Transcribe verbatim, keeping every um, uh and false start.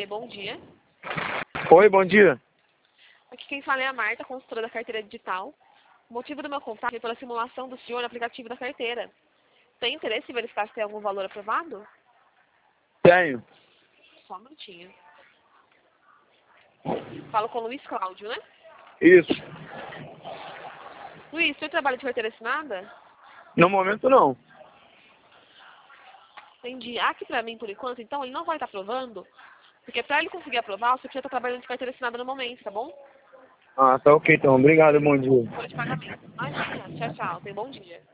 T, bom dia. Oi, bom dia. Aqui quem fala é a Marta, consultora da carteira digital. O motivo do meu contato é pela simulação do senhor no aplicativo da carteira. Tem interesse em verificar se tem algum valor aprovado? Tenho. Só um minutinho. Falo com o Luiz Cláudio, né? Isso. Luiz, o senhor trabalha de carteira assinada? No momento, não. Entendi. Aqui pra mim, por enquanto, então, ele não vai estar aprovando, porque pra ele conseguir aprovar, você precisa estar trabalhando de carteira assinada no momento, tá bom? Ah, tá ok, então. Obrigado, bom dia. Folha de pagamento. Imagina. Tchau, tchau. Tenha um bom dia.